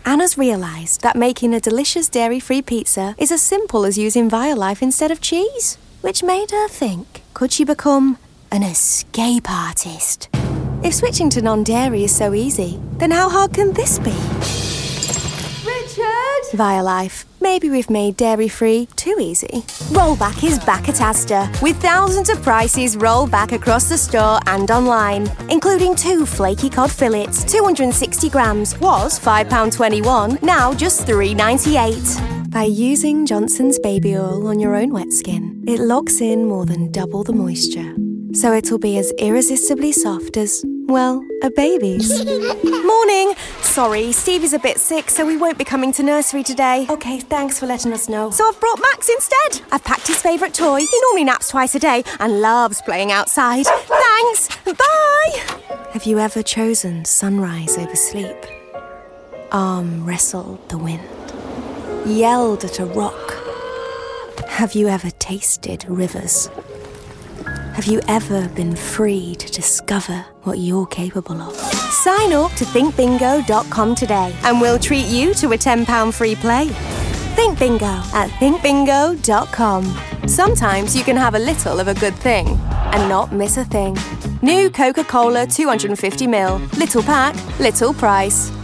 Anna's realised that making a delicious dairy-free pizza is as simple as using Violife instead of cheese, which made her think, could she become an escape artist? If switching to non-dairy is so easy, then how hard can this be? Richard! Violife. Maybe we've made dairy-free too easy. Rollback is back at Asda, with thousands of prices rolled back across the store and online, including 2 flaky cod fillets, 260 grams, was £5.21, now just £3.98. By using Johnson's baby oil on your own wet skin, it locks in more than double the moisture, so it'll be as irresistibly soft as, well, a baby's. Morning! Sorry, Stevie's a bit sick, so we won't be coming to nursery today. OK, thanks for letting us know. So I've brought Max instead. I've packed his favourite toy. He normally naps twice a day and loves playing outside. Thanks! Bye! Have you ever chosen sunrise over sleep? Arm wrestled the wind? Yelled at a rock? Have you ever tasted rivers? Have you ever been free to discover what you're capable of? Sign up to thinkbingo.com today and we'll treat you to a £10 free play. Think Bingo at thinkbingo.com. Sometimes you can have a little of a good thing and not miss a thing. New Coca-Cola 250ml. Little pack, little price.